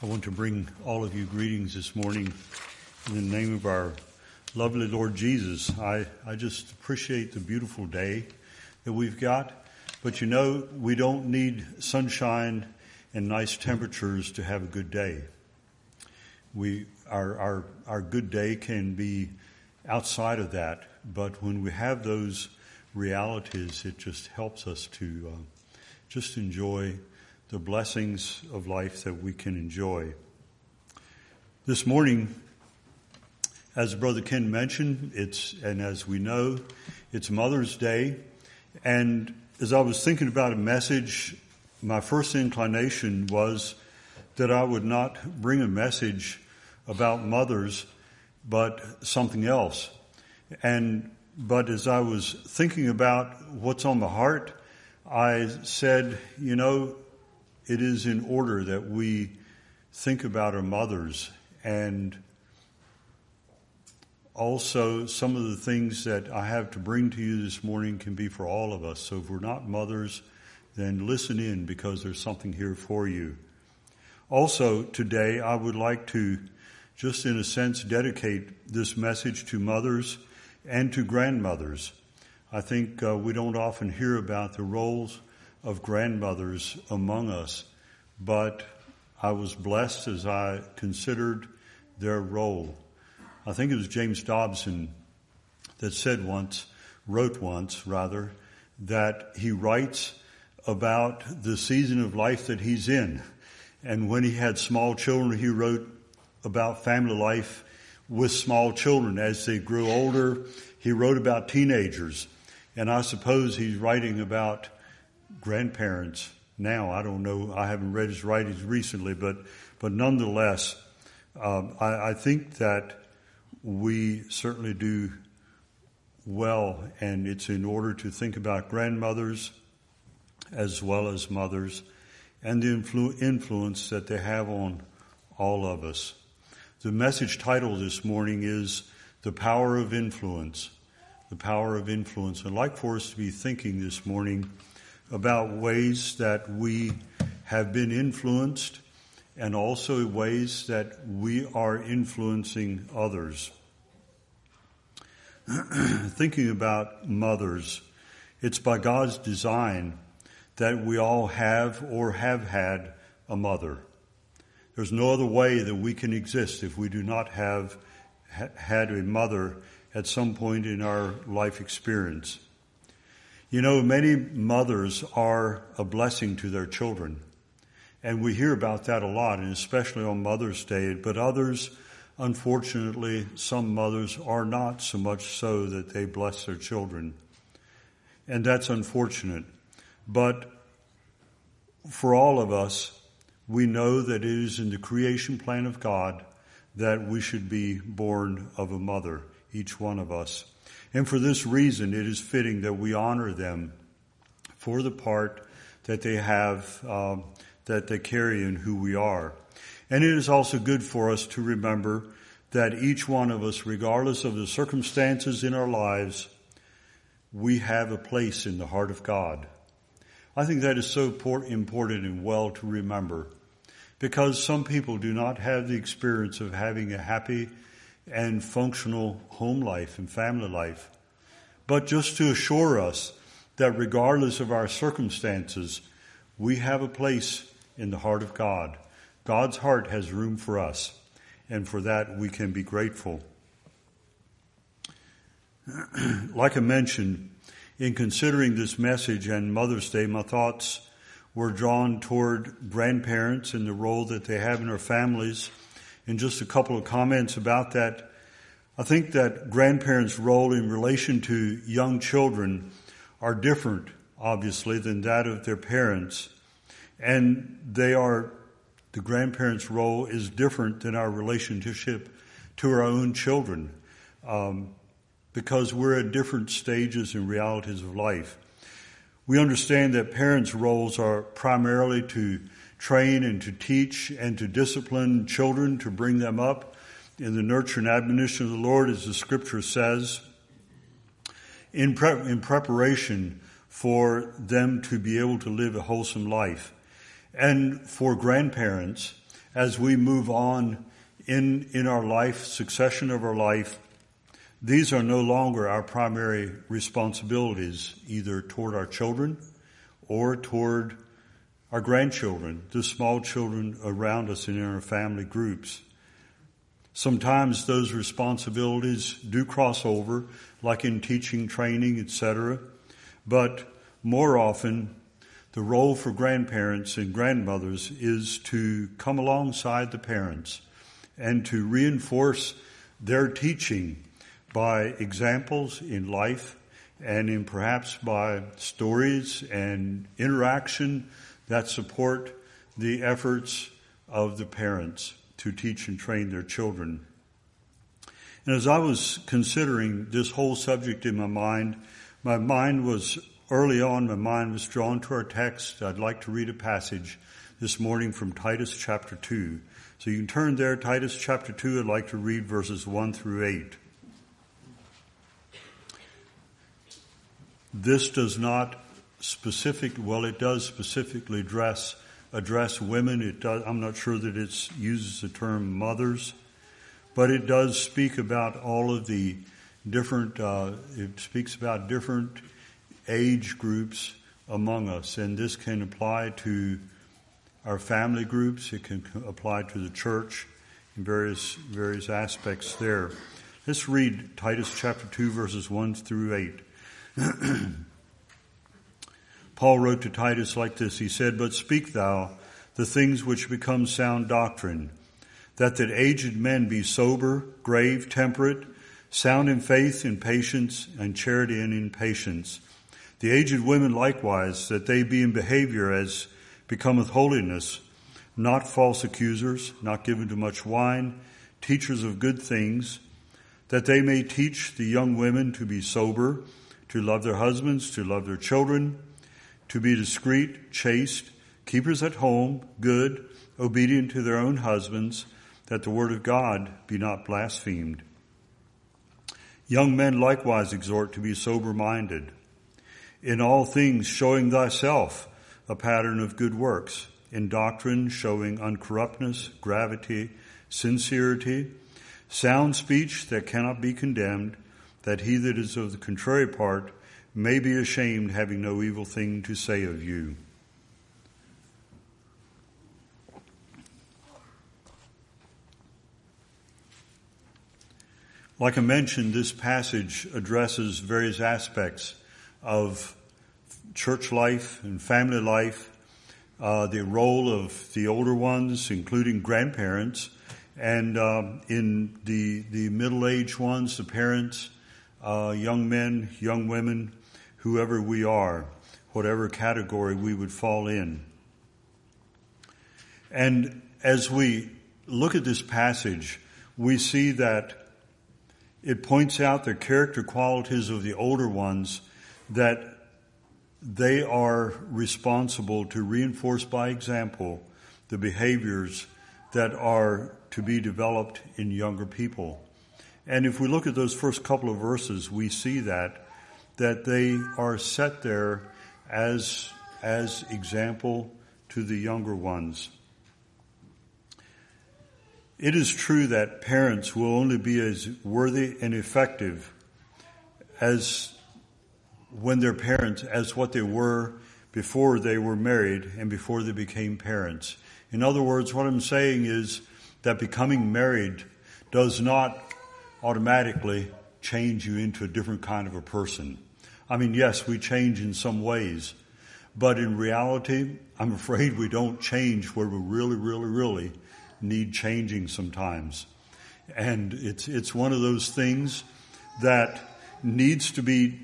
want to bring all of you greetings this morning in the name of our lovely Lord Jesus. I just appreciate the beautiful day that we've got. But you know, we don't need sunshine and nice temperatures to have a good day. Our good day can be outside of that, but when we have those realities, it just helps us to just enjoy the blessings of life that we can enjoy. This morning, as Brother Ken mentioned, and as we know, it's Mother's Day. And as I was thinking about a message, my first inclination was that I would not bring a message about mothers, but something else. But as I was thinking about what's on my heart, I said, you know, it is in order that we think about our mothers, and also some of the things that I have to bring to you this morning can be for all of us. So if we're not mothers, then listen in, because there's something here for you. Also today, I would like to just in a sense dedicate this message to mothers and to grandmothers. I think we don't often hear about the roles of grandmothers among us, but I was blessed as I considered their role. I think it was James Dobson that wrote once, that he writes about the season of life that he's in. And when he had small children, he wrote about family life with small children. As they grew older, he wrote about teenagers. And I suppose he's writing about grandparents now. I don't know. I haven't read his writings recently, but nonetheless, I think that we certainly do well, and it's in order to think about grandmothers as well as mothers and the influence that they have on all of us. The message title this morning is The Power of Influence. The power of influence. I'd like for us to be thinking this morning about ways that we have been influenced and also ways that we are influencing others. Thinking about mothers, it's by God's design that we all have or have had a mother. There's no other way that we can exist if we do not have had a mother at some point in our life experience. You know, many mothers are a blessing to their children, and we hear about that a lot, and especially on Mother's Day. But others, unfortunately, some mothers are not so much so that they bless their children, and that's unfortunate. But for all of us, we know that it is in the creation plan of God that we should be born of a mother, each one of us. And for this reason, it is fitting that we honor them for the part that they have, that they carry in who we are. And it is also good for us to remember that each one of us, regardless of the circumstances in our lives, we have a place in the heart of God. I think that is so important and well to remember, because some people do not have the experience of having a happy and functional home life and family life. But just to assure us that regardless of our circumstances, we have a place in the heart of God. God's heart has room for us, and for that we can be grateful. Like I mentioned, in considering this message and Mother's Day, my thoughts were drawn toward grandparents and the role that they have in our families. And just a couple of comments about that. I think that grandparents' role in relation to young children are different, obviously, than that of their parents. And the grandparents' role is different than our relationship to our own children, because we're at different stages and realities of life. We understand that parents' roles are primarily to train and to teach and to discipline children, to bring them up in the nurture and admonition of the Lord, as the scripture says, in preparation for them to be able to live a wholesome life. And for grandparents, as we move on in our life, succession of our life, these are no longer our primary responsibilities, either toward our children or toward our grandchildren, the small children around us and in our family groups. Sometimes those responsibilities do cross over, like in teaching, training, etc. But more often, the role for grandparents and grandmothers is to come alongside the parents and to reinforce their teaching by examples in life and in perhaps by stories and interaction that support the efforts of the parents to teach and train their children. And as I was considering this whole subject in my mind was drawn to our text. I'd like to read a passage this morning from Titus chapter 2. So you can turn there, Titus chapter 2. I'd like to read verses 1 through 8. This does not it does specifically address women. I'm not sure that it uses the term mothers, but it does speak about all of the different, it speaks about different age groups among us. And this can apply to our family groups. It can apply to the church in various aspects there. Let's read Titus chapter 2 verses 1 through 8. Paul wrote to Titus like this. He said, "But speak thou the things which become sound doctrine, that aged men be sober, grave, temperate, sound in faith, in patience, and charity, and in patience. The aged women likewise, that they be in behavior as becometh holiness, not false accusers, not given to much wine, teachers of good things, that they may teach the young women to be sober, to love their husbands, to love their children, to be discreet, chaste, keepers at home, good, obedient to their own husbands, that the word of God be not blasphemed. Young men likewise exhort to be sober-minded, in all things showing thyself a pattern of good works, in doctrine showing uncorruptness, gravity, sincerity, sound speech that cannot be condemned, that he that is of the contrary part may be ashamed, having no evil thing to say of you." Like I mentioned, this passage addresses various aspects of church life and family life, the role of the older ones, including grandparents, and in the middle-aged ones, the parents, young men, young women, whoever we are, whatever category we would fall in. And as we look at this passage, we see that it points out the character qualities of the older ones, that they are responsible to reinforce by example the behaviors that are to be developed in younger people. And if we look at those first couple of verses, we see that they are set there as example to the younger ones. It is true that parents will only be as worthy and effective as when they're parents as what they were before they were married and before they became parents. In other words, what I'm saying is that becoming married does not automatically change you into a different kind of a person. I mean, yes, we change in some ways, but in reality, I'm afraid we don't change where we really, really, really need changing sometimes. And it's one of those things that needs to be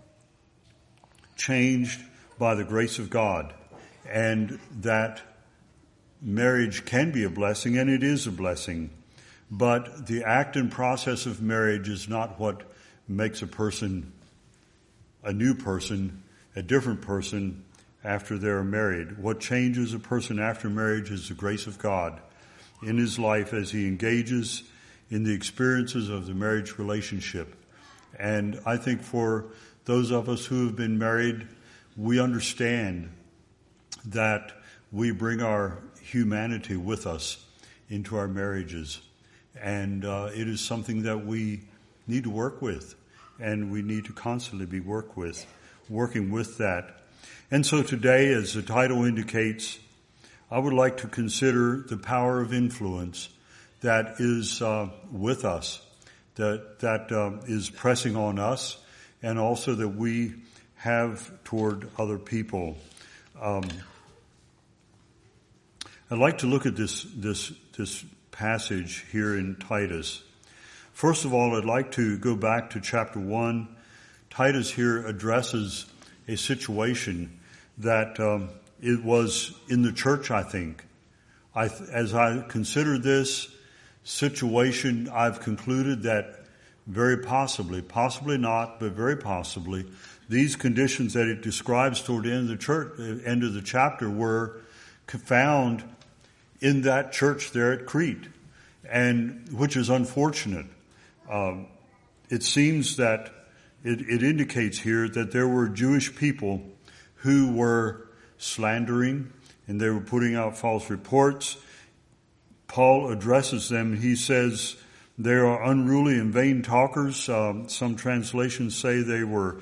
changed by the grace of God, and that marriage can be a blessing, and it is a blessing. But the act and process of marriage is not what makes a person a new person, a different person after they're married. What changes a person after marriage is the grace of God in his life as he engages in the experiences of the marriage relationship. And I think for those of us who have been married, we understand that we bring our humanity with us into our marriages. And it is something that we need to work with, and we need to constantly be working with that. And so today, as the title indicates, I would like to consider the power of influence that is with us, that is pressing on us, and also that we have toward other people. I'd like to look at this passage here in Titus. First of all, I'd like to go back to chapter 1. Titus here addresses a situation that it was in the church, I think. As I consider this situation, I've concluded that very possibly not, but very possibly, these conditions that it describes toward the end of the church, end of the chapter, were found in that church there at Crete, and which is unfortunate. It seems that it indicates here that there were Jewish people who were slandering, and they were putting out false reports. Paul addresses them. He says they are unruly and vain talkers. Some translations say they were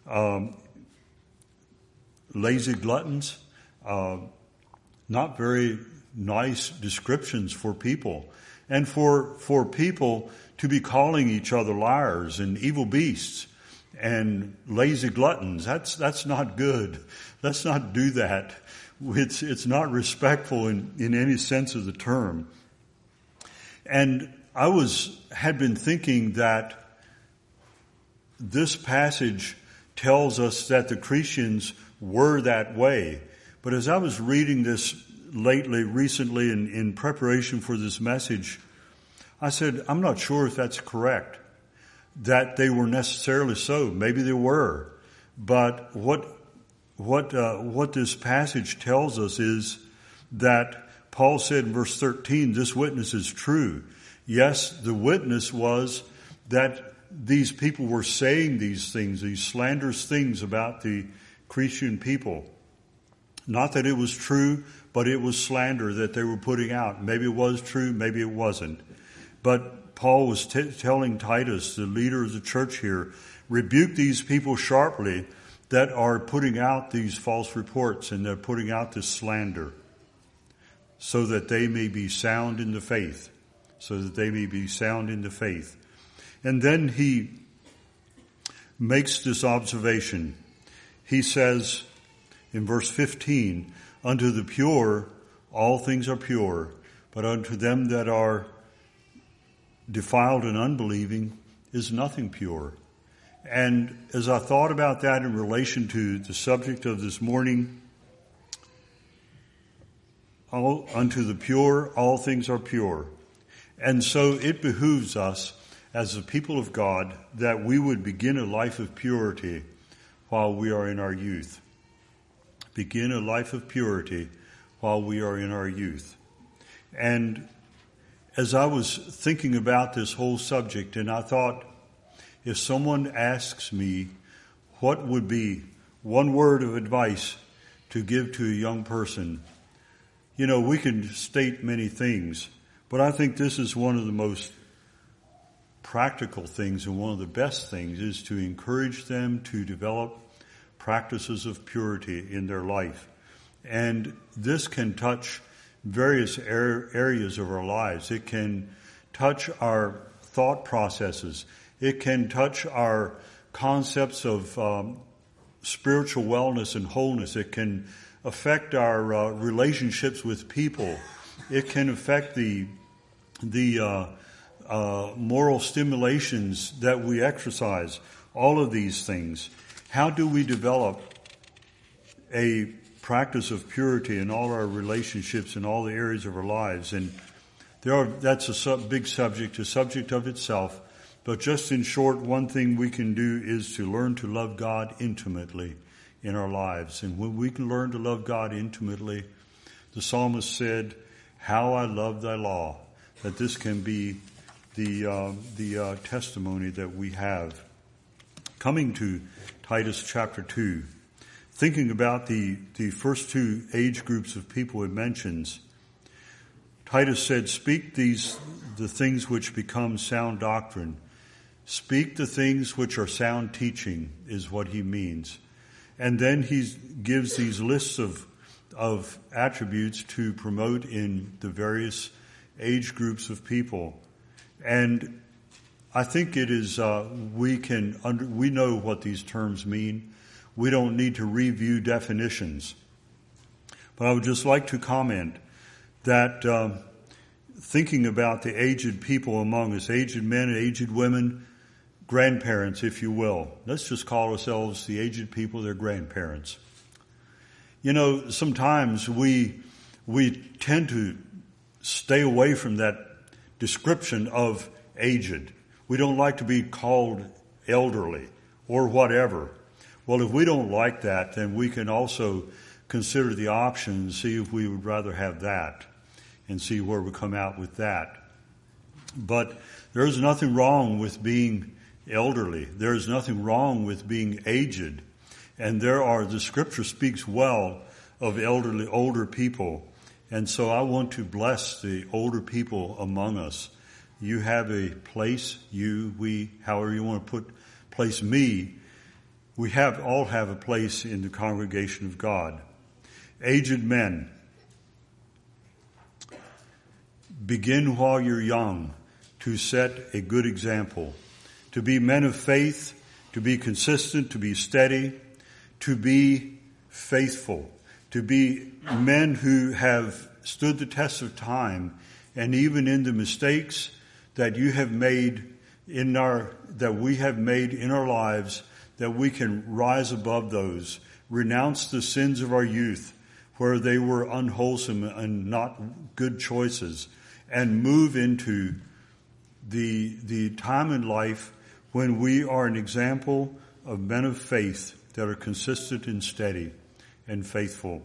lazy gluttons. Not very nice descriptions for people. And for people to be calling each other liars and evil beasts and lazy gluttons, that's not good. Let's not do that. It's not respectful in any sense of the term. And I had been thinking that this passage tells us that the Christians were that way. But as I was reading this recently in preparation for this message, I said, I'm not sure if that's correct, that they were necessarily so. Maybe they were. But what this passage tells us is that Paul said in verse 13, this witness is true. Yes, the witness was that these people were saying these things, these slanderous things about the Christian people. Not that it was true, but it was slander that they were putting out. Maybe it was true, maybe it wasn't. But Paul was telling Titus, the leader of the church here, rebuke these people sharply that are putting out these false reports and they're putting out this slander so that they may be sound in the faith. And then he makes this observation. He says in verse 15, unto the pure all things are pure, but unto them that are defiled and unbelieving is nothing pure. And as I thought about that in relation to the subject of this morning, unto the pure all things are pure. And so it behooves us as the people of God that we would begin a life of purity while we are in our youth. Begin a life of purity while we are in our youth. And as I was thinking about this whole subject, and I thought, if someone asks me what would be one word of advice to give to a young person, we can state many things, but I think this is one of the most practical things and one of the best things is to encourage them to develop practices of purity in their life. And this can touch various areas of our lives. It can touch our thought processes. It can touch our concepts of spiritual wellness and wholeness. It can affect our relationships with people. It can affect the moral stimulations that we exercise. All of these things. How do we develop a practice of purity in all our relationships in all the areas of our lives? And that's a big subject, a subject of itself. But just in short, one thing we can do is to learn to love God intimately in our lives. And when we can learn to love God intimately, the psalmist said, how I love thy law, that this can be the testimony that we have. Coming to Titus chapter 2, thinking about the first two age groups of people it mentions, Titus said, speak the things which become sound doctrine. Speak the things which are sound teaching is what he means. And then he gives these lists of attributes to promote in the various age groups of people. And I think it is, we know what these terms mean. We don't need to review definitions. But I would just like to comment that thinking about the aged people among us, aged men, aged women, grandparents, if you will. Let's just call ourselves the aged people, their grandparents. You know, sometimes we tend to stay away from that description of aged. We don't like to be called elderly or whatever. Well, if we don't like that, then we can also consider the options, see if we would rather have that, and see where we come out with that. But there's nothing wrong with being elderly. There's nothing wrong with being aged. And the scripture speaks well of older people. And so I want to bless the older people among us. You have a place, we, however you want to place me, we all have a place in the congregation of God. Aged men, begin while you're young to set a good example, to be men of faith, to be consistent, to be steady, to be faithful, to be men who have stood the test of time, and even in the mistakes that we have made in our lives, that we can rise above those, renounce the sins of our youth where they were unwholesome and not good choices, and move into the time in life when we are an example of men of faith that are consistent and steady and faithful.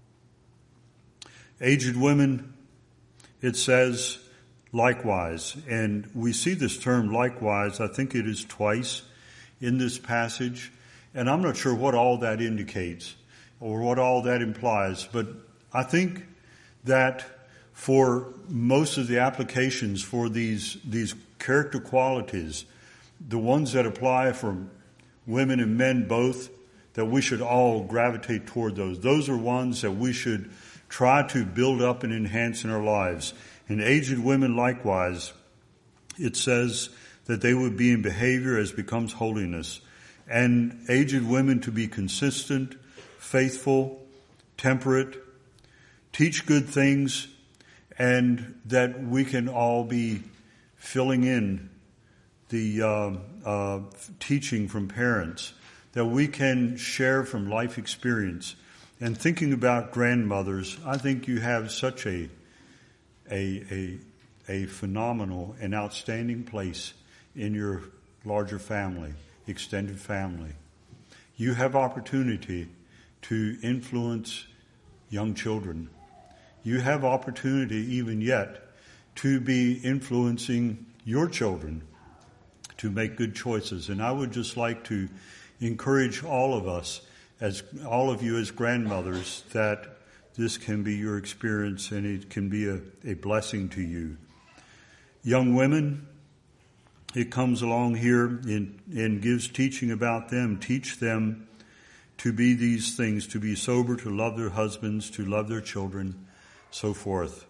Aged women, it says, likewise, and we see this term likewise, I think it is twice in this passage, and I'm not sure what all that indicates or what all that implies, but I think that for most of the applications for these character qualities, the ones that apply for women and men both, that we should all gravitate toward those. Those are ones that we should try to build up and enhance in our lives. And aged women likewise, it says that they would be in behavior as becomes holiness. And aged women to be consistent, faithful, temperate, teach good things, and that we can all be filling in the teaching from parents, that we can share from life experience. And thinking about grandmothers, I think you have such a phenomenal and outstanding place in your larger family, extended family. You have opportunity to influence young children. You have opportunity even yet to be influencing your children to make good choices. And I would just like to encourage all of you as grandmothers, that this can be your experience and it can be a blessing to you. Young women, it comes along here and gives teaching about them. Teach them to be these things, to be sober, to love their husbands, to love their children, so forth.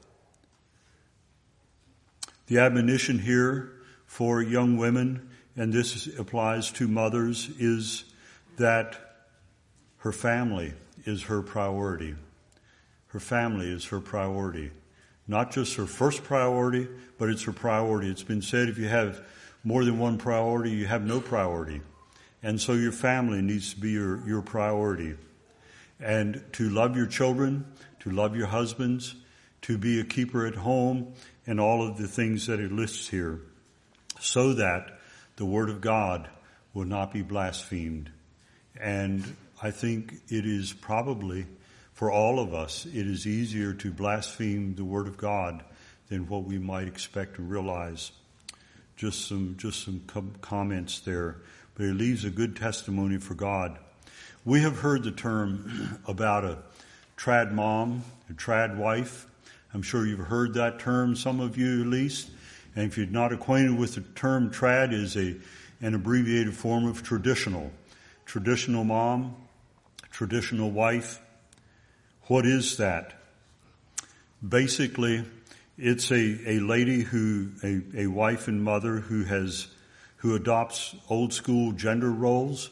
The admonition here for young women, and this applies to mothers, is that her family is her priority. Her family is her priority. Not just her first priority, but it's her priority. It's been said if you have more than one priority, you have no priority. And so your family needs to be your priority. And to love your children, to love your husbands, to be a keeper at home, and all of the things that it lists here, so that the Word of God will not be blasphemed. And I think it is probably, for all of us, it is easier to blaspheme the Word of God than what we might expect to realize. Just some comments there, but it leaves a good testimony for God. We have heard the term about a trad mom, a trad wife. I'm sure you've heard that term, some of you at least. And if you're not acquainted with the term, trad is an abbreviated form of traditional. Traditional mom, traditional wife. What is that? Basically, it's a lady a wife and mother who adopts old school gender roles.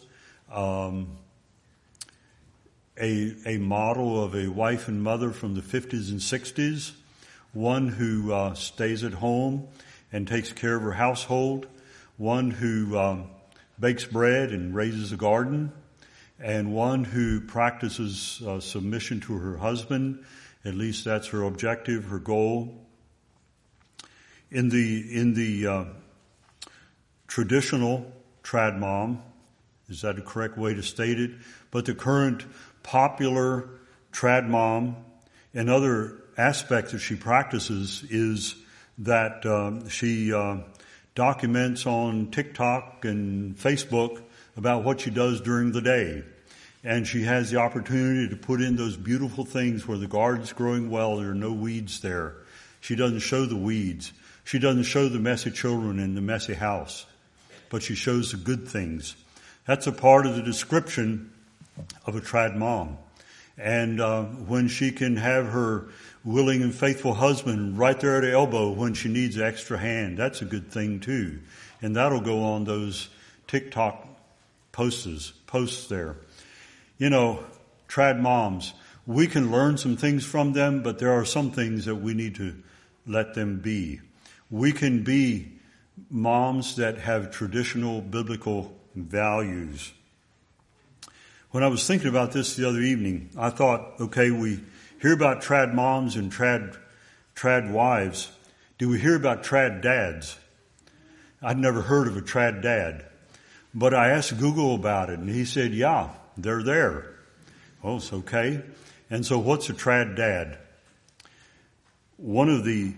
A model of a wife and mother from the 50s and 60s, one who stays at home and takes care of her household, one who bakes bread and raises a garden, and one who practices submission to her husband. At least that's her objective, her goal. In the traditional trad mom, is that a correct way to state it? But the current popular trad mom and other aspects that she practices is that she documents on TikTok and Facebook about what she does during the day. And she has the opportunity to put in those beautiful things where the garden's growing well, there are no weeds there. She doesn't show the weeds. She doesn't show the messy children in the messy house. But she shows the good things. That's a part of the description of a trad mom. And when she can have her willing and faithful husband right there at her elbow when she needs an extra hand, that's a good thing too. And that'll go on those TikTok posts there. You know, trad moms, we can learn some things from them, but there are some things that we need to let them be. We can be moms that have traditional biblical values. When I was thinking about this the other evening, I thought, okay, we hear about trad moms and trad wives. Do we hear about trad dads? I'd never heard of a trad dad. But I asked Google about it, and he said, yeah, they're there. Oh, it's okay. And so what's a trad dad? One of the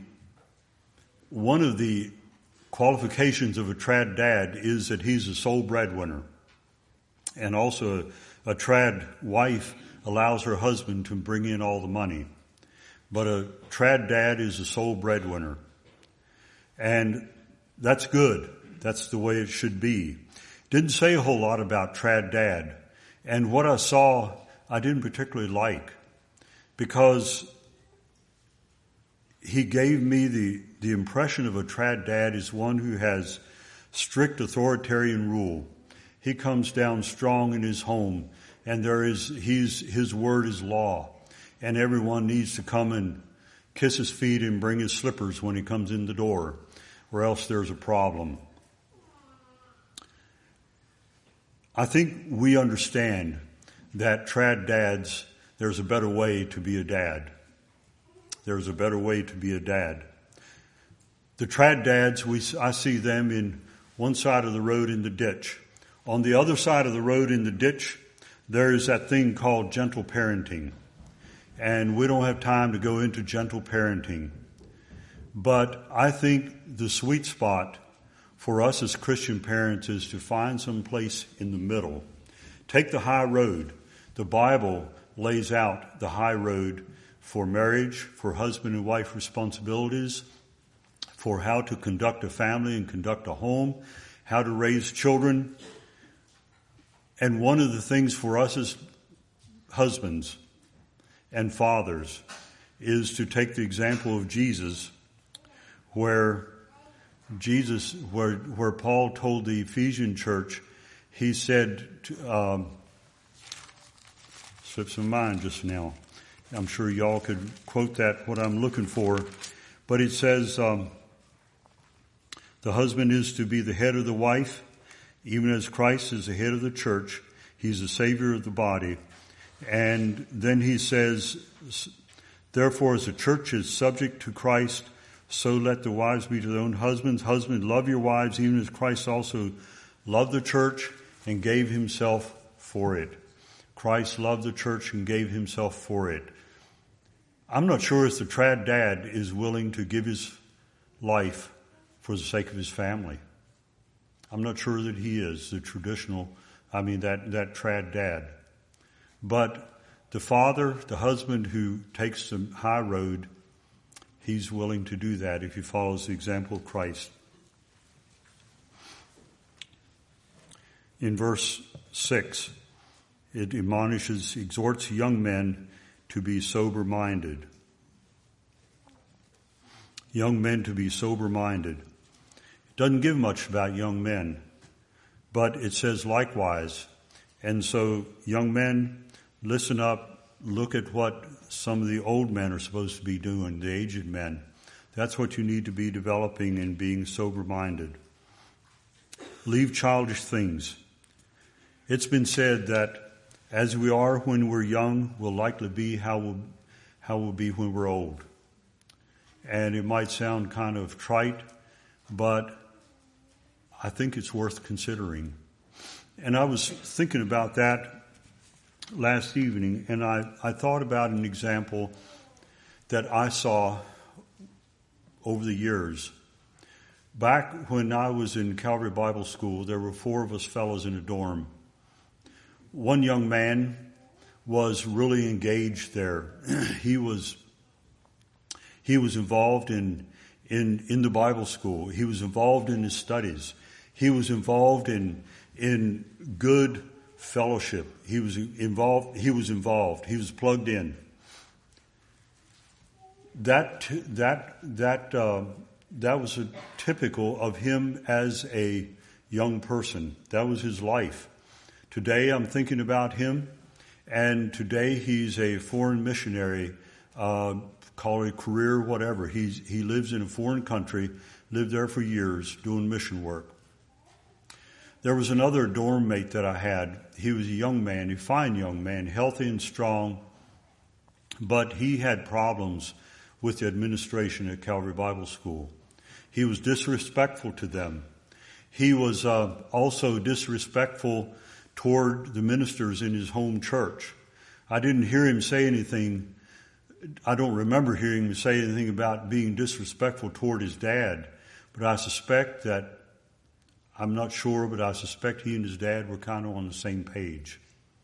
qualifications of a trad dad is that he's a sole breadwinner. And also a trad wife allows her husband to bring in all the money. But a trad dad is a sole breadwinner. And that's good. That's the way it should be. Didn't say a whole lot about trad dad. And what I saw, I didn't particularly like. Because he gave me the impression of a trad dad is one who has strict authoritarian rule. He comes down strong in his home, and his word is law. And everyone needs to come and kiss his feet and bring his slippers when he comes in the door, or else there's a problem. I think we understand that trad dads, there's a better way to be a dad. There's a better way to be a dad. The trad dads, I see them in one side of the road in the ditch. On the other side of the road in the ditch, there is that thing called gentle parenting. And we don't have time to go into gentle parenting. But I think the sweet spot for us as Christian parents is to find some place in the middle. Take the high road. The Bible lays out the high road for marriage, for husband and wife responsibilities, for how to conduct a family and conduct a home, how to raise children. And one of the things for us as husbands and fathers is to take the example of Jesus, where Paul told the Ephesian church, he said, slips my mind just now. I'm sure y'all could quote that, what I'm looking for. But it says, the husband is to be the head of the wife, even as Christ is the head of the church. He's the Savior of the body. And then he says, therefore, as the church is subject to Christ, so let the wives be to their own husbands. Husbands, love your wives, even as Christ also loved the church and gave himself for it. Christ loved the church and gave himself for it. I'm not sure if the trad dad is willing to give his life for the sake of his family. I'm not sure that he is that trad dad. But the father, the husband who takes the high road, he's willing to do that if he follows the example of Christ. In verse 6, it exhorts young men to be sober-minded. Young men to be sober-minded. It doesn't give much about young men, but it says likewise. And so, young men, listen up, look at what some of the old men are supposed to be doing, the aged men. That's what you need to be developing and being sober-minded. Leave childish things. It's been said that as we are when we're young, we'll likely be how we'll be when we're old. And it might sound kind of trite, but I think it's worth considering. And I was thinking about that last evening, and I thought about an example that I saw over the years. Back when I was in Calvary Bible School, there were 4 of us fellows in a dorm. One young man was really engaged there. He was involved in the Bible school. He was involved in his studies. He was involved in good fellowship. He was involved. He was plugged in. That was typical of him as a young person. That was his life. Today I'm thinking about him, and today he's a foreign missionary, call it career, whatever. He lives in a foreign country, lived there for years doing mission work. There was another dorm mate that I had. He was a young man, a fine young man, healthy and strong, but he had problems with the administration at Calvary Bible School. He was disrespectful to them. He was also disrespectful toward the ministers in his home church. I didn't hear him say anything. I don't remember hearing him say anything about being disrespectful toward his dad, but I suspect that, I'm not sure, but I suspect he and his dad were kind of on the same page.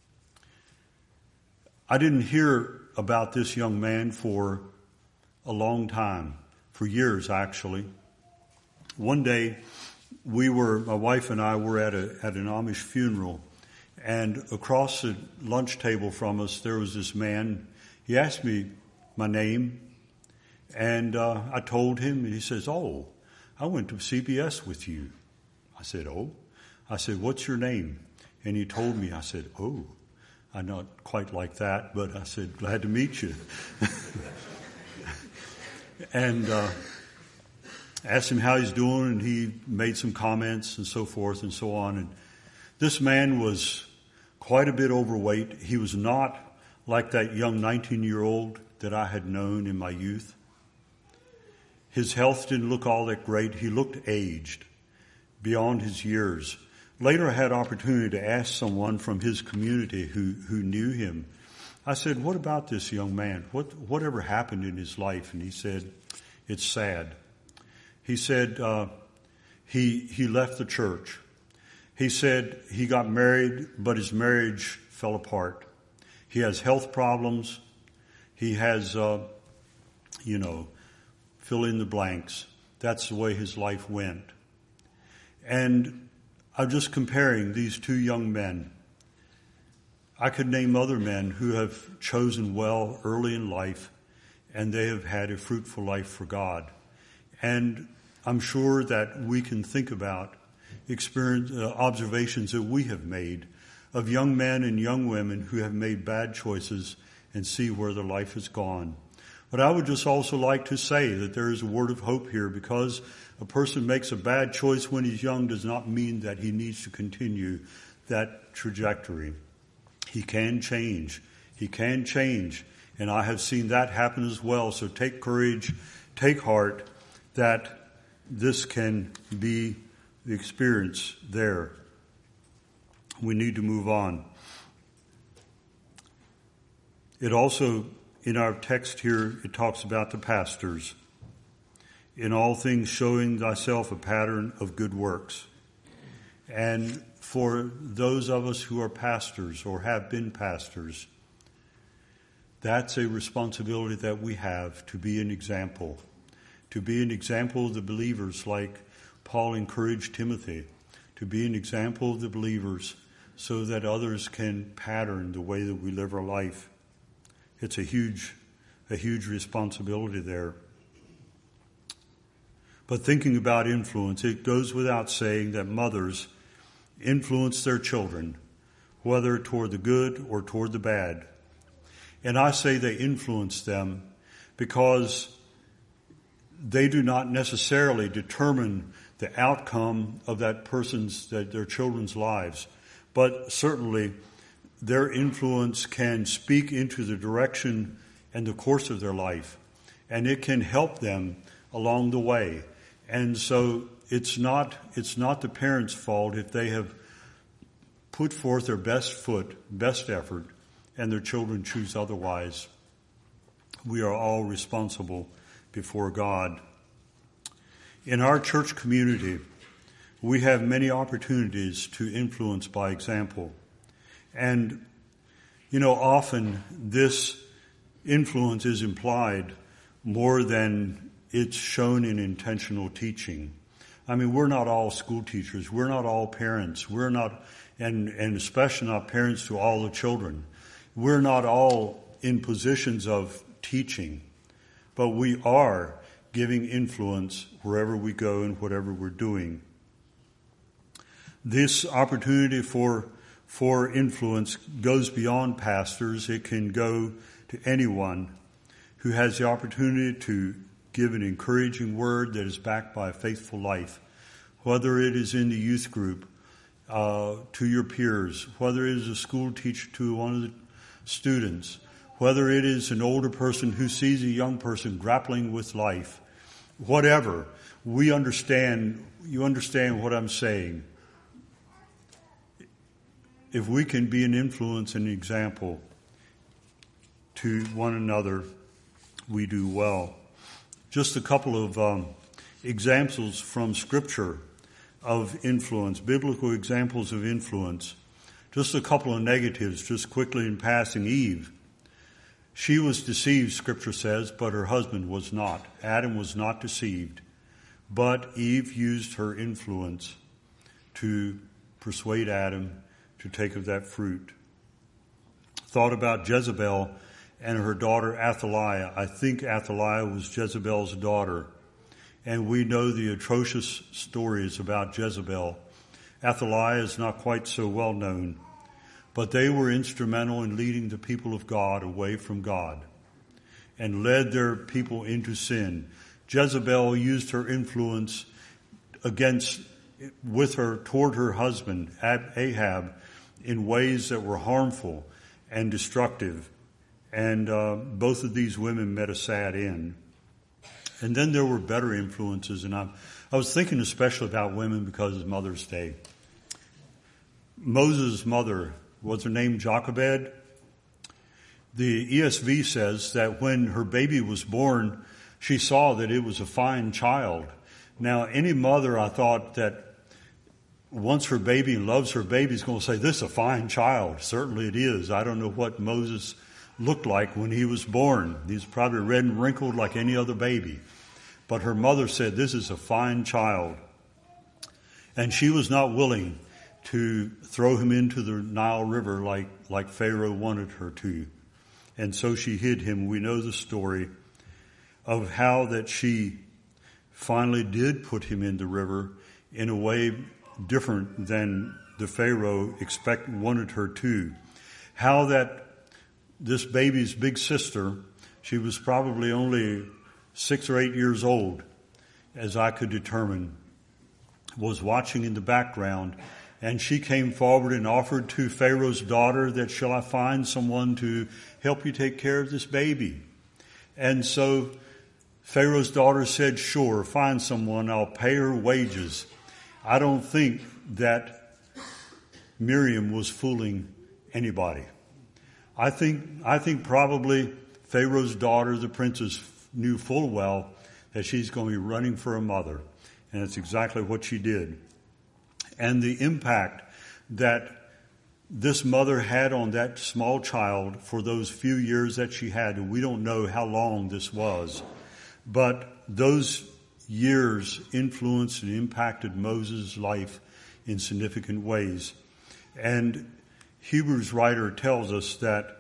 I didn't hear about this young man for a long time, for years actually. One day, my wife and I were at an Amish funeral, and across the lunch table from us, there was this man. He asked me my name, and I told him, and he says, "Oh, I went to CBS with you." I said, "Oh?" I said, "What's your name?" And he told me. I said, "Oh." I'm not quite like that, but I said, "Glad to meet you." And asked him how he's doing, and he made some comments and so forth and so on. And this man was quite a bit overweight. He was not like that young 19-year-old that I had known in my youth. His health didn't look all that great. He looked aged, beyond his years. Later I had opportunity to ask someone from his community who knew him. I said, "What about this young man? Whatever happened in his life?" And he said, "It's sad." He said he left the church. He said he got married, but his marriage fell apart. He has health problems. He has, fill in the blanks. That's the way his life went. And I'm just comparing these 2 young men. I could name other men who have chosen well early in life, and they have had a fruitful life for God. And I'm sure that we can think about observations that we have made of young men and young women who have made bad choices and see where their life has gone. But I would just also like to say that there is a word of hope here, because a person makes a bad choice when he's young does not mean that he needs to continue that trajectory. He can change. He can change. And I have seen that happen as well. So take courage, take heart that this can be the experience there. We need to move on. It also, in our text here, it talks about the pastors. In all things showing thyself a pattern of good works. And for those of us who are pastors or have been pastors, that's a responsibility that we have, to be an example. to be an example of the believers like Paul encouraged Timothy, to be an example of the believers so that others can pattern the way that we live our life. It's a huge responsibility there. But thinking about influence, it goes without saying that mothers influence their children, whether toward the good or toward the bad. And I say they influence them because they do not necessarily determine the outcome of their children's lives. But certainly their influence can speak into the direction and the course of their life. And it can help them along the way. And so it's not the parents' fault if they have put forth their best effort, and their children choose otherwise. We are all responsible before God. In our church community, we have many opportunities to influence by example. And, often this influence is implied more than it's shown in intentional teaching. I mean, we're not all school teachers. We're not all parents. We're not, and especially not parents to all the children. We're not all in positions of teaching, but we are giving influence wherever we go and whatever we're doing. This opportunity for influence goes beyond pastors. It can go to anyone who has the opportunity to give an encouraging word that is backed by a faithful life, whether it is in the youth group, to your peers, whether it is a school teacher to one of the students, whether it is an older person who sees a young person grappling with life, whatever. You understand what I'm saying. If we can be an influence and an example to one another, we do well. Just a couple of examples from Scripture of influence, biblical examples of influence. Just a couple of negatives, just quickly in passing. Eve. She was deceived, Scripture says, but her husband was not. Adam was not deceived. But Eve used her influence to persuade Adam to take of that fruit. Thought about Jezebel and her daughter Athaliah. I think Athaliah was Jezebel's daughter. And we know the atrocious stories about Jezebel. Athaliah is not quite so well known, but they were instrumental in leading the people of God away from God and led their people into sin. Jezebel used her influence toward her husband, Ahab, in ways that were harmful and destructive. And both of these women met a sad end. And then there were better influences, and I was thinking especially about women because it's Mother's Day. Moses' mother, was her name Jochebed? The ESV says that when her baby was born, she saw that it was a fine child. Now, any mother, I thought, that wants her baby and loves her baby is going to say, this is a fine child. Certainly it is. I don't know what Moses looked like when he was born. He's probably red and wrinkled like any other baby. But her mother said, this is a fine child. And she was not willing to throw him into the Nile River like Pharaoh wanted her to. And so she hid him. We know the story of how that she finally did put him in the river in a way different than the Pharaoh wanted her to. How that this baby's big sister, she was probably only 6 or 8 years old, as I could determine, was watching in the background. And she came forward and offered to Pharaoh's daughter that, shall I find someone to help you take care of this baby? And so Pharaoh's daughter said, sure, find someone, I'll pay her wages. I don't think that Miriam was fooling anybody. I think probably Pharaoh's daughter, the princess, knew full well that she's going to be running for a mother. And that's exactly what she did. And the impact that this mother had on that small child for those few years that she had, and we don't know how long this was, but those years influenced and impacted Moses' life in significant ways. And Hebrews writer tells us that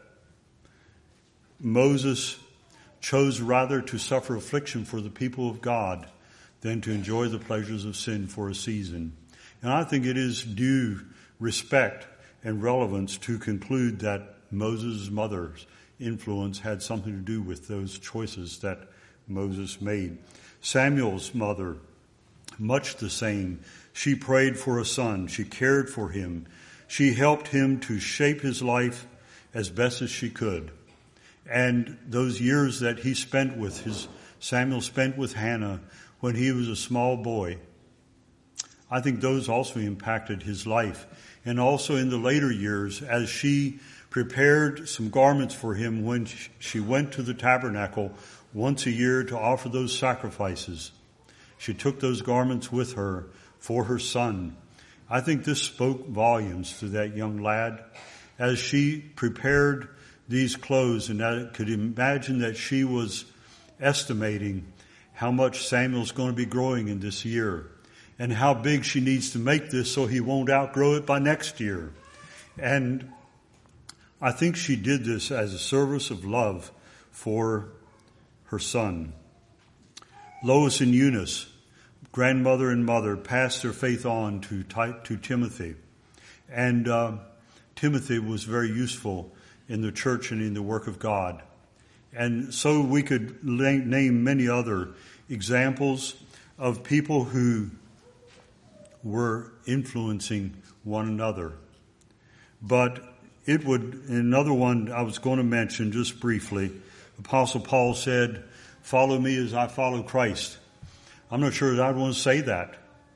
Moses chose rather to suffer affliction for the people of God than to enjoy the pleasures of sin for a season. And I think it is due respect and relevance to conclude that Moses' mother's influence had something to do with those choices that Moses made. Samuel's mother, much the same. She prayed for a son. She cared for him. She helped him to shape his life as best as she could. And those years that Samuel spent with Hannah when he was a small boy, I think those also impacted his life. And also in the later years, as she prepared some garments for him when she went to the tabernacle once a year to offer those sacrifices, she took those garments with her for her son. I think this spoke volumes to that young lad as she prepared these clothes, and I could imagine that she was estimating how much Samuel's going to be growing in this year and how big she needs to make this so he won't outgrow it by next year. And I think she did this as a service of love for her son. Lois and Eunice, grandmother and mother, passed their faith on to Timothy. And Timothy was very useful in the church and in the work of God. And so we could name many other examples of people who were influencing one another. But another one I was going to mention just briefly, Apostle Paul said, "Follow me as I follow Christ." I'm not sure that I'd want to say that,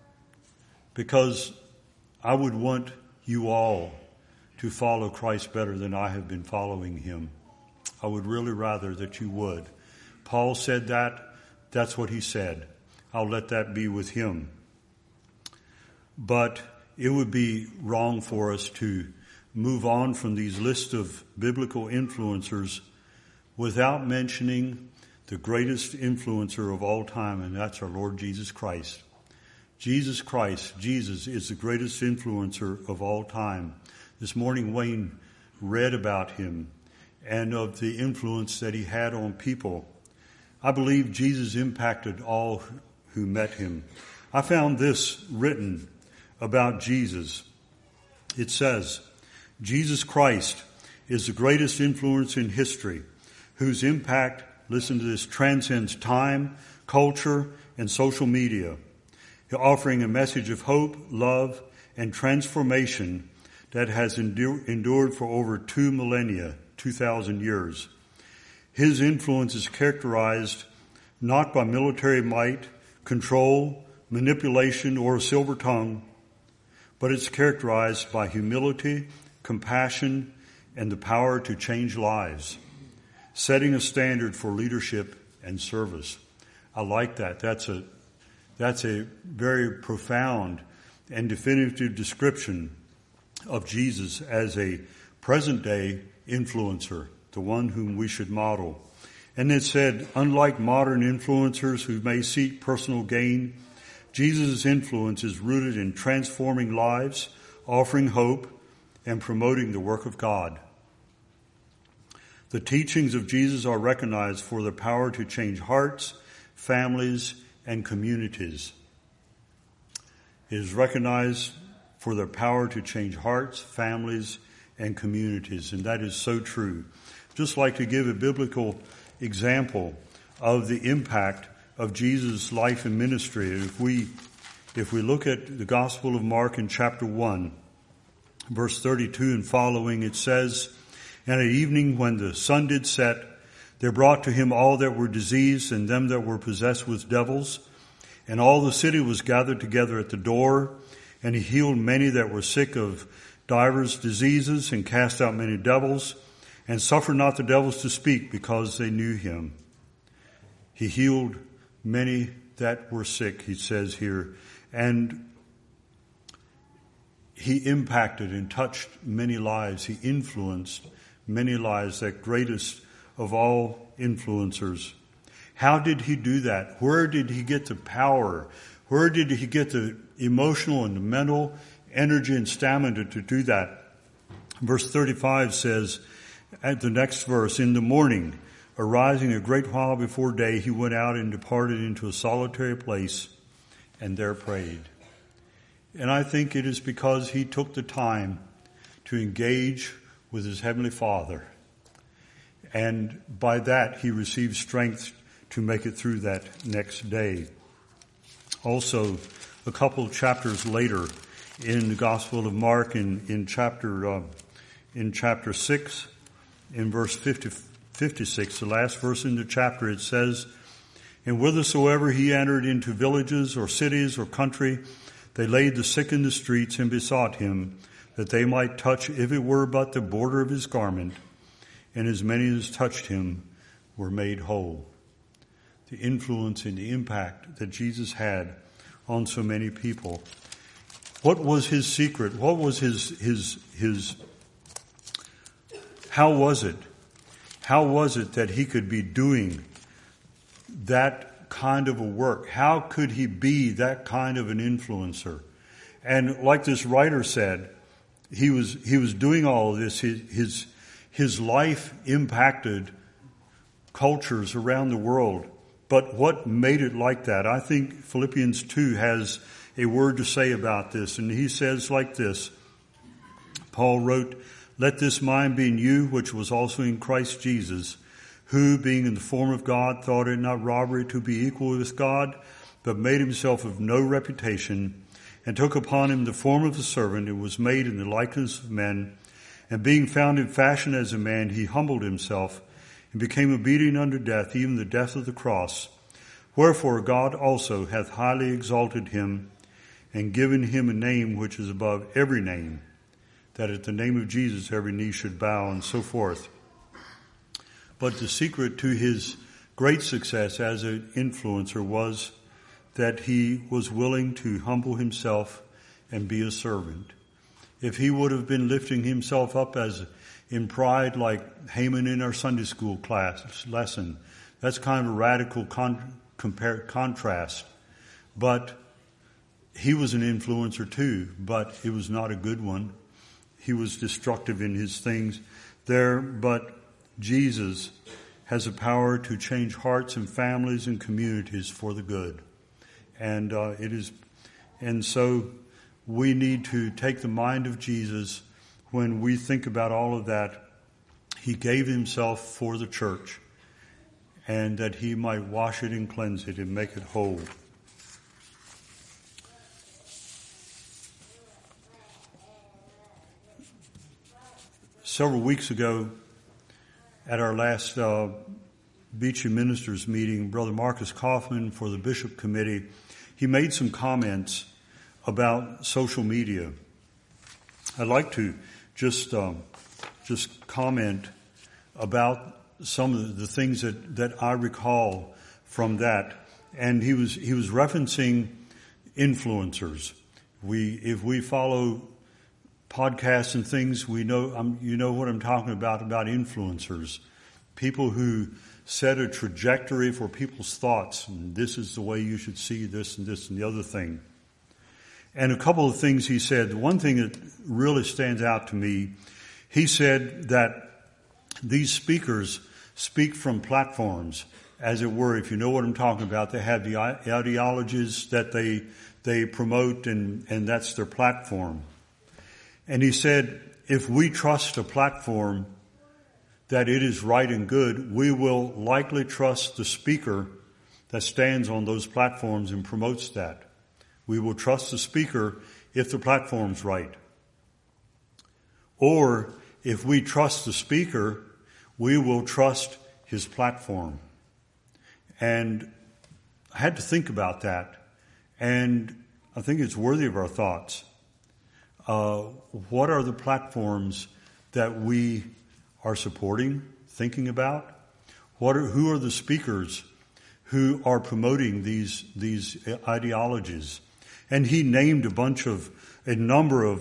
because I would want you all to follow Christ better than I have been following him. I would really rather that you would. Paul said that. That's what he said. I'll let that be with him. But it would be wrong for us to move on from these lists of biblical influencers without mentioning the greatest influencer of all time, and that's our Lord Jesus Christ. Jesus is the greatest influencer of all time. This morning Wayne read about him and of the influence that he had on people. I believe Jesus impacted all who met him. I found this written about Jesus. It says, Jesus Christ is the greatest influence in history, whose impact, listen to this, transcends time, culture, and social media, offering a message of hope, love, and transformation that has endured for over 2 millennia, 2,000 years. His influence is characterized not by military might, control, manipulation, or a silver tongue, but it's characterized by humility, compassion, and the power to change lives, setting a standard for leadership and service. I like that. That's a very profound and definitive description of Jesus as a present-day influencer, the one whom we should model. And it said, unlike modern influencers who may seek personal gain, Jesus' influence is rooted in transforming lives, offering hope, and promoting the work of God. The teachings of Jesus are recognized for their power to change hearts, families, and communities. It is recognized for their power to change hearts, families, and communities. And that is so true. Just like to give a biblical example of the impact of Jesus' life and ministry. If we look at the Gospel of Mark in chapter 1, verse 32 and following, it says, And at evening when the sun did set, they brought to him all that were diseased and them that were possessed with devils. And all the city was gathered together at the door, and he healed many that were sick of divers diseases, and cast out many devils, and suffered not the devils to speak, because they knew him. He healed many that were sick, he says here, and he impacted and touched many lives. He influenced many lives, that greatest of all influencers. How did he do that? Where did he get the power? Where did he get the emotional and the mental energy and stamina to do that? Verse 35 says, at the next verse, in the morning, arising a great while before day, he went out and departed into a solitary place and there prayed. And I think it is because he took the time to engage with his Heavenly Father. And by that, he received strength to make it through that next day. Also, a couple of chapters later in the Gospel of Mark, in chapter 6, in verse 56, the last verse in the chapter, it says, and whithersoever he entered into villages or cities or country, they laid the sick in the streets and besought him that they might touch, if it were but the border of his garment, and as many as touched him were made whole. The influence and the impact that Jesus had on so many people. What was his secret? What was his how was it? How was it that he could be doing that kind of a work? How could he be that kind of an influencer? And like this writer said, he was doing all of this. His life impacted cultures around the world. But what made it like that? I think Philippians 2 has a word to say about this. And he says like this, Paul wrote, let this mind be in you, which was also in Christ Jesus, who, being in the form of God, thought it not robbery to be equal with God, but made himself of no reputation, and took upon him the form of a servant, and was made in the likeness of men. And being found in fashion as a man, he humbled himself, and became obedient unto death, even the death of the cross. Wherefore God also hath highly exalted him, and given him a name which is above every name, that at the name of Jesus every knee should bow, and so forth. But the secret to his great success as an influencer was that he was willing to humble himself and be a servant. If he would have been lifting himself up as in pride like Haman in our Sunday school class lesson, that's kind of a radical contrast. But he was an influencer too, but it was not a good one. He was destructive in his things there, but Jesus has a power to change hearts and families and communities for the good. And so we need to take the mind of Jesus when we think about all of that. He gave himself for the church, and that he might wash it and cleanse it and make it whole. Several weeks ago, at our last Beachy Ministers meeting, Brother Marcus Kaufman for the Bishop Committee, he made some comments about social media. I'd like to just comment about some of the things that I recall from that. And he was referencing influencers. If we follow podcasts and things, we know, you know what I'm talking about influencers. People who set a trajectory for people's thoughts. And this is the way you should see this and this and the other thing. And a couple of things he said. One thing that really stands out to me, he said that these speakers speak from platforms, as it were. If you know what I'm talking about, they have the ideologies that they promote, and that's their platform. And he said, if we trust a platform that it is right and good, we will likely trust the speaker that stands on those platforms and promotes that. We will trust the speaker if the platform's right. Or if we trust the speaker, we will trust his platform. And I had to think about that. And I think it's worthy of our thoughts. What are the platforms that we are supporting, thinking about? Who are the speakers who are promoting these ideologies? And he named a number of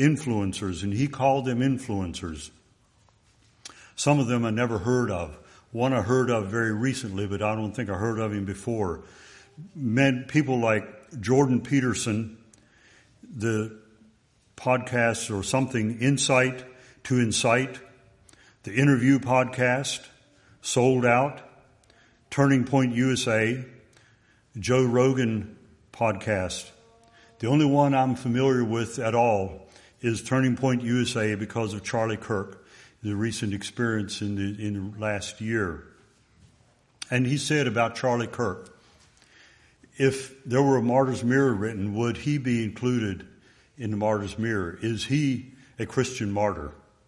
influencers, and he called them influencers. Some of them I never heard of. one I heard of very recently, but I don't think I heard of him before. People like Jordan Peterson, the podcast or something, Insight to Insight, the Interview podcast, Sold Out, Turning Point USA, Joe Rogan podcast. The only one I'm familiar with at all is Turning Point USA because of Charlie Kirk, the recent experience in the last year. And he said about Charlie Kirk, if there were a Martyr's Mirror written, would he be included in the Martyr's Mirror? Is he a Christian martyr?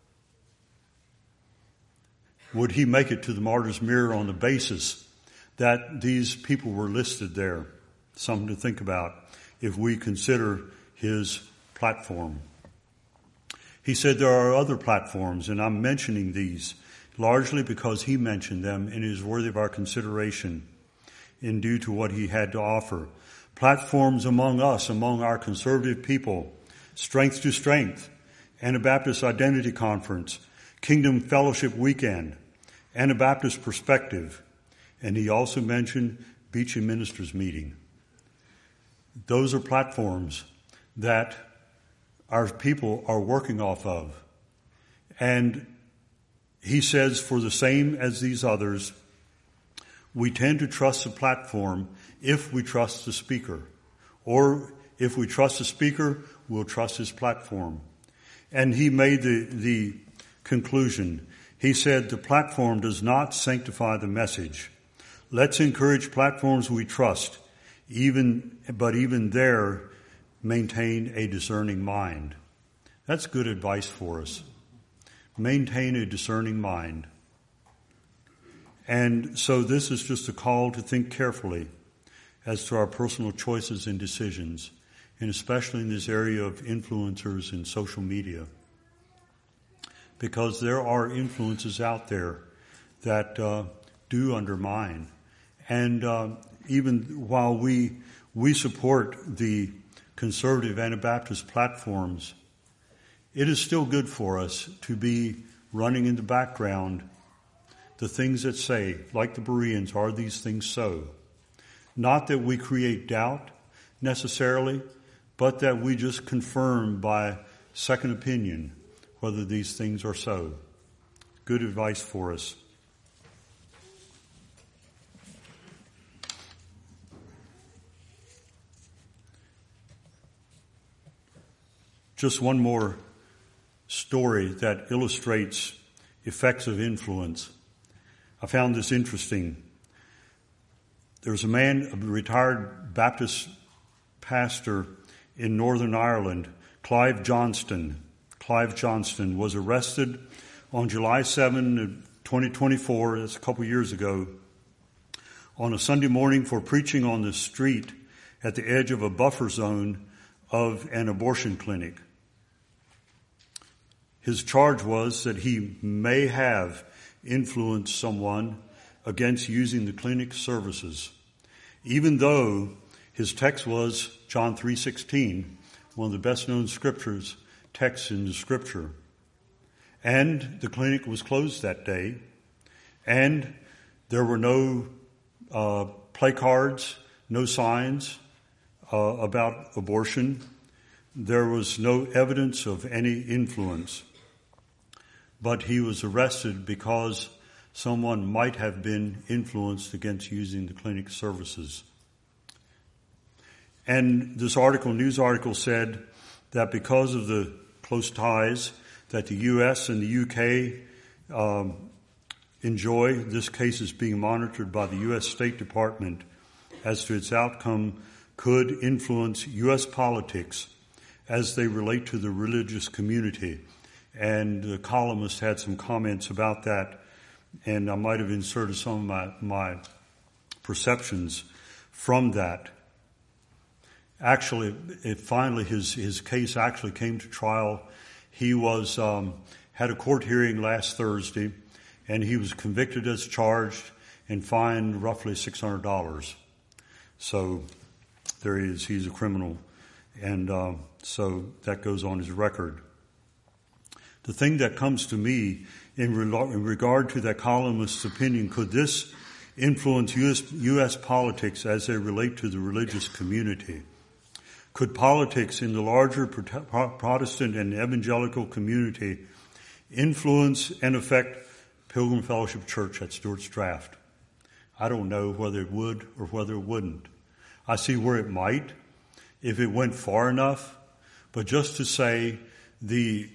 Would he make it to the Martyr's Mirror on the basis that these people were listed there? Something to think about if we consider his platform. He said there are other platforms, and I'm mentioning these largely because he mentioned them and is worthy of our consideration in due to what he had to offer. Platforms among us, among our conservative people, Strength to Strength, Anabaptist Identity Conference, Kingdom Fellowship Weekend, Anabaptist Perspective, and he also mentioned Beachy Ministers Meeting. Those are platforms that our people are working off of. And he says, for the same as these others, we tend to trust the platform if we trust the speaker. Or if we trust the speaker, we'll trust his platform. And he made the conclusion. He said, the platform does not sanctify the message. Let's encourage platforms we trust, but even there, maintain a discerning mind. That's good advice for us. Maintain a discerning mind. And so this is just a call to think carefully as to our personal choices and decisions, and especially in this area of influencers and social media. Because there are influences out there that do undermine. And even while we support the conservative Anabaptist platforms, it is still good for us to be running in the background the things that say, like the Bereans, are these things so? Not that we create doubt necessarily, but that we just confirm by second opinion whether these things are so. Good advice for us. Just one more story that illustrates effects of influence. I found this interesting. There was a man, a retired Baptist pastor in Northern Ireland, Clive Johnston. Clive Johnston was arrested on July 7, 2024, that's a couple years ago, on a Sunday morning for preaching on the street at the edge of a buffer zone of an abortion clinic. His charge was that he may have influenced someone against using the clinic services, even though his text was John 3:16, one of the best-known scriptures, texts in the scripture. And the clinic was closed that day, and there were no placards, no signs about abortion. There was no evidence of any influence. But he was arrested because someone might have been influenced against using the clinic services. And this news article said that because of the close ties that the U.S. and the U.K. enjoy, this case is being monitored by the U.S. State Department as to its outcome could influence U.S. politics as they relate to the religious community. And the columnist had some comments about that, and I might have inserted some of my perceptions from that. Actually, finally his case actually came to trial. He was had a court hearing last Thursday, and he was convicted as charged and fined roughly $600. So there he is. He's a criminal, and so that goes on his record. The thing that comes to me in regard to that columnist's opinion, could this influence U.S. politics as they relate to the religious community? Could politics in the larger Protestant and evangelical community influence and affect Pilgrim Fellowship Church at Stewart's Draft? I don't know whether it would or whether it wouldn't. I see where it might if it went far enough, but just to say the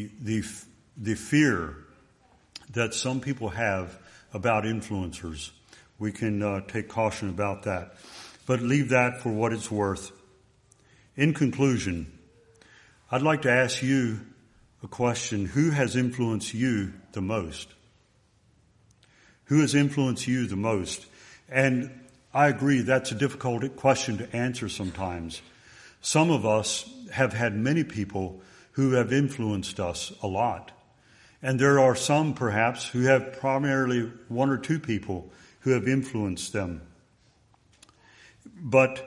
fear that some people have about influencers, we can take caution about that. But leave that for what it's worth. In conclusion, I'd like to ask you a question. Who has influenced you the most? Who has influenced you the most? And I agree that's a difficult question to answer sometimes. Some of us have had many people who have influenced us a lot. And there are some, perhaps, who have primarily one or two people who have influenced them. But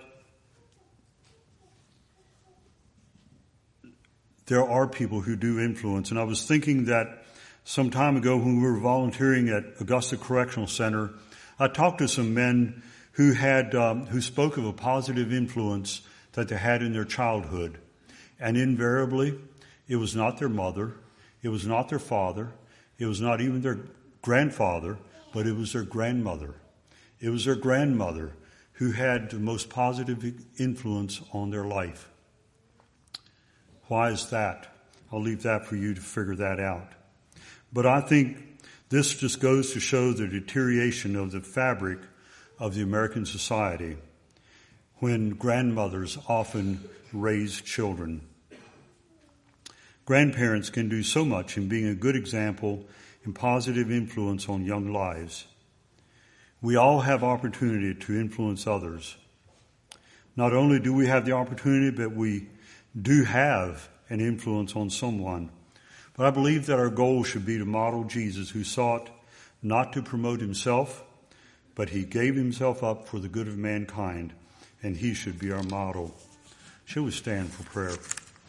there are people who do influence. And I was thinking that some time ago when we were volunteering at Augusta Correctional Center, I talked to some men who spoke of a positive influence that they had in their childhood. And invariably, it was not their mother, it was not their father, it was not even their grandfather, but it was their grandmother. It was their grandmother who had the most positive influence on their life. Why is that? I'll leave that for you to figure that out. But I think this just goes to show the deterioration of the fabric of the American society when grandmothers often raise children. Grandparents can do so much in being a good example and positive influence on young lives. We all have opportunity to influence others. Not only do we have the opportunity, but we do have an influence on someone. But I believe that our goal should be to model Jesus, who sought not to promote himself, but he gave himself up for the good of mankind, and he should be our model. Shall we stand for prayer?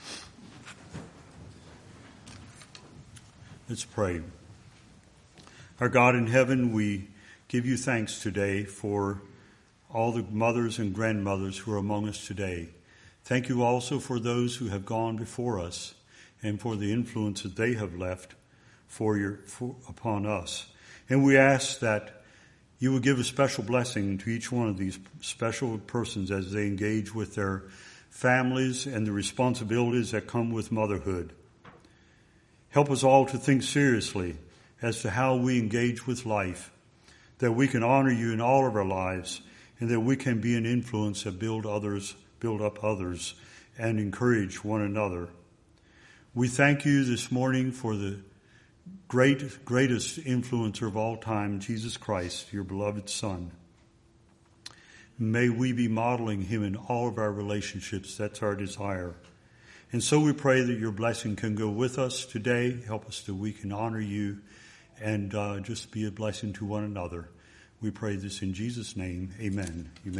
Let's pray. Our God in heaven, we give you thanks today for all the mothers and grandmothers who are among us today. Thank you also for those who have gone before us and for the influence that they have left upon us. And we ask that you would give a special blessing to each one of these special persons as they engage with their families and the responsibilities that come with motherhood. Help us all to think seriously as to how we engage with life, that we can honor you in all of our lives, and that we can be an influence that build up others, and encourage one another. We thank you this morning for the greatest influencer of all time, Jesus Christ, your beloved Son. May we be modeling him in all of our relationships. That's our desire. And so we pray that your blessing can go with us today. Help us that we can honor you and just be a blessing to one another. We pray this in Jesus' name. Amen. You may